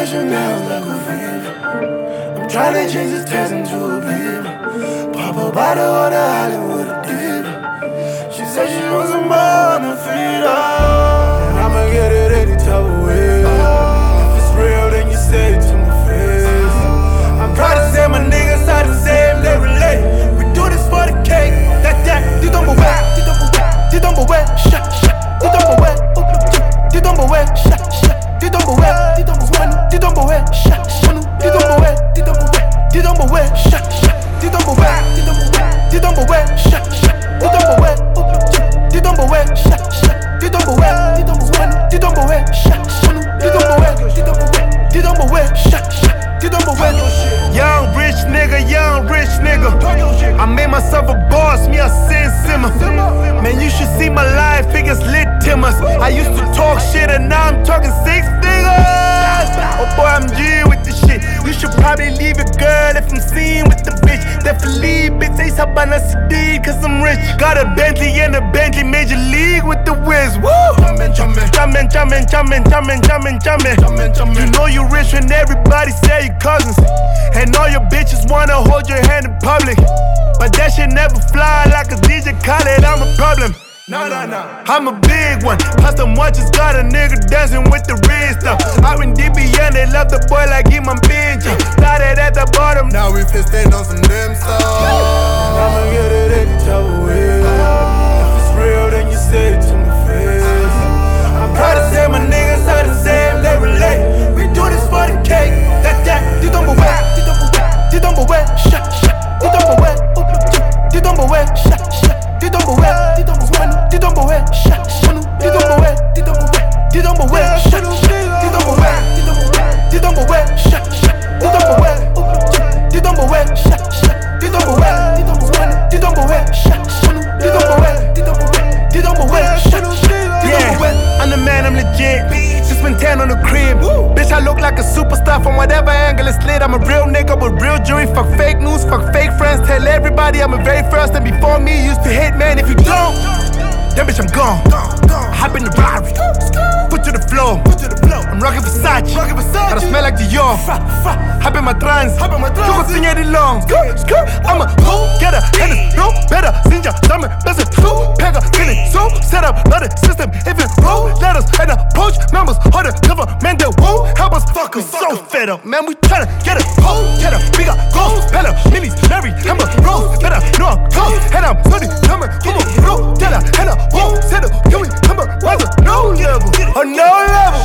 like Chanel, like a fever. I'm tryna change this taste into a beaver. Pop a bottle of the Hollywood a diva. She said she wants some more on her feet, and I'ma get it any type of way. If it's real, then you say it to my face. I'm proud to say my niggas are the same, they relate. We do this for the cake. Dis donc mon ouais, dis donc mon ouais, chat, chat. Dis donc mon ouais, dis donc mon ouais, chat, chat. Dis donc mon ouais, dis donc mon ouais, dis donc mon ouais, chat, chat. Dis donc mon ouais, dis donc mon ouais, dis donc mon ouais, chat, chat. Dis donc mon ouais, dis donc mon ouais, chat, chat. Dis donc mon ouais, dis donc mon ouais, chat, chat. Dis donc mon ouais, dis donc mon ouais, dis donc mon ouais, chat, chat. Dis donc mon ouais, dis donc mon ouais, dis donc mon ouais, chat, chat. Dis donc mon ouais. Young rich nigga. I made myself a boss, me a sin simmer. Man, you should see my life, it gets lit timmers. I used to talk shit and now I'm talking 6 figures. Oh boy, I'm G with this shit. You should probably leave a girl if I'm seen with the bitch. Definitely, bitch, say sabana CD, cause I'm rich. Got a Bentley and a Bentley Major League with the whiz. Woo! Jumpin'. You know you rich when everybody say your cousins. And all your bitches wanna hold your hand in public. But that shit never fly like a DJ Khaled, I'm a problem. No. I'm a big one. Plus them watches got a nigga dancing with the wrist stuff. Out in DBN, they love the boy like he my bitch. Started at the bottom, now we fisting on some damn stuff. And I'ma get it any type of way. If it's real, then you say it to my face. I'm proud to say my niggas are the same, they relate. We do this for the cake. Dis donc mon ouais, dis donc mon ouais, chat, chat. Dis donc mon ouais, dis donc mon ouais, chat, chat. Dis donc mon ouais, dis donc mon ouais, dis donc mon ouais, chat, chat. Dis donc mon ouais, dis donc mon ouais, dis donc mon ouais, chat, chat. Dis donc mon ouais, dis donc mon ouais, chat, chat. Dis donc mon ouais, dis donc mon ouais, chat, chat. Dis donc mon ouais, dis donc mon ouais, dis donc mon ouais, chat, chat. Dis donc mon ouais, dis donc mon ouais, dis donc mon ouais, chat, chat. yeah, I'm the man, I'm legit. Just been tan on the crib. Bitch, I look like a superstar from whatever angle it's lit. I'm a real nigga with real jewelry. Fuck fake news, fuck fake friends. Tell everybody I'm the very first. And before me, used to hate, man. If you don't, then bitch, I'm gone. Hop in the Rari, foot to the floor. I'm rockin' Versace, gotta smell like Dior. Hop in my trance, you gon' sing it long. I'm a go-getter, and it's no better. Sinja, dame, best two, pega, feeling so set up. Not a system, if it roll letters and approach members, harder government that won't help us. Fuck, we so fed up, man. We tryna get a whole cheddar. We got goals, better, minis, Larry, Amber, Rose, better. No, I'm cold, and I'm slowly coming. Come on, bro, tell her, and I won't settle. Can we come up, rise up, no level, or no level?